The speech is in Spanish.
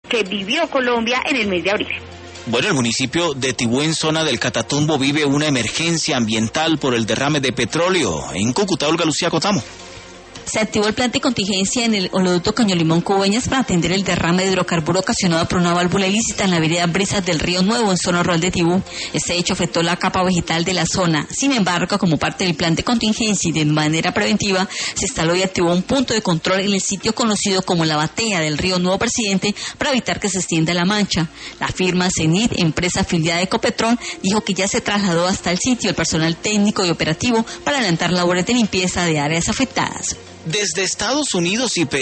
que vivió Colombia en el mes de abril. Bueno, el municipio de Tibú, en zona del Catatumbo, vive una emergencia ambiental por el derrame de petróleo. En Cúcuta, Olga Lucía Cotamo. Se activó el plan de contingencia en el oleoducto Cañolimón-Cubeñas para atender el derrame de hidrocarburo ocasionado por una válvula ilícita en la vereda Brisas del Río Nuevo, en zona rural de Tibú. Este hecho afectó la capa vegetal de la zona. Sin embargo, como parte del plan de contingencia y de manera preventiva, se instaló y activó un punto de control en el sitio conocido como la Batea del Río Nuevo Presidente para evitar que se extienda la mancha. La firma CENIT, empresa afiliada de Ecopetrol, dijo que ya se trasladó hasta el sitio el personal técnico y operativo para adelantar labores de limpieza de áreas afectadas. Desde Estados Unidos y Perú.